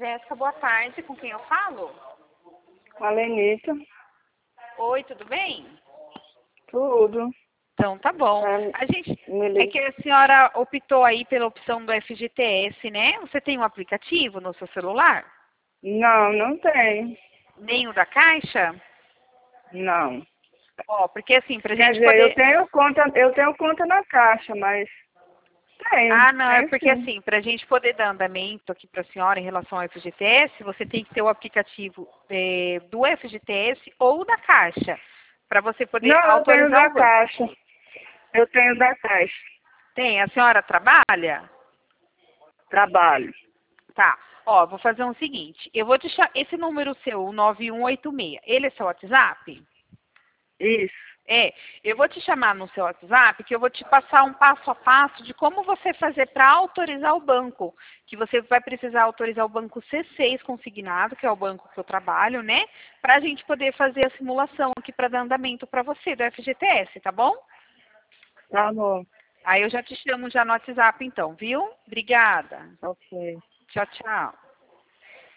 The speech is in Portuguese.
Jéssica, boa tarde. Com quem eu falo? Com a Lenita. Oi, tudo bem? Tudo. Então, tá bom. A gente, é liga. que a senhora optou aí pela opção do FGTS, né? Você tem um aplicativo no seu celular? Não, não tenho. Nem o da Caixa? Não. Ó, porque assim, pra Quer gente dizer, poder... eu tenho conta na Caixa, mas Ah, não, é tenho porque sim. assim, pra gente poder dar andamento aqui pra senhora em relação ao FGTS, você tem que ter o aplicativo do FGTS ou da Caixa, para você poder Não, eu tenho autorizar da o banco. Caixa. Eu tenho da Caixa. Tem? A senhora trabalha? Trabalho. Tá. Ó, vou fazer o seguinte. Eu vou deixar esse número seu, o 9186. Ele é seu WhatsApp? Isso. É. Eu vou te chamar no seu WhatsApp, que eu vou te passar um passo a passo de como você fazer para autorizar o banco. Que você vai precisar autorizar o banco C6 consignado, que é o banco que eu trabalho, né? Para a gente poder fazer a simulação aqui para dar andamento para você do FGTS, tá bom? Tá bom. Aí eu já te chamo já no WhatsApp então, viu? Obrigada. Ok. Tchau, tchau.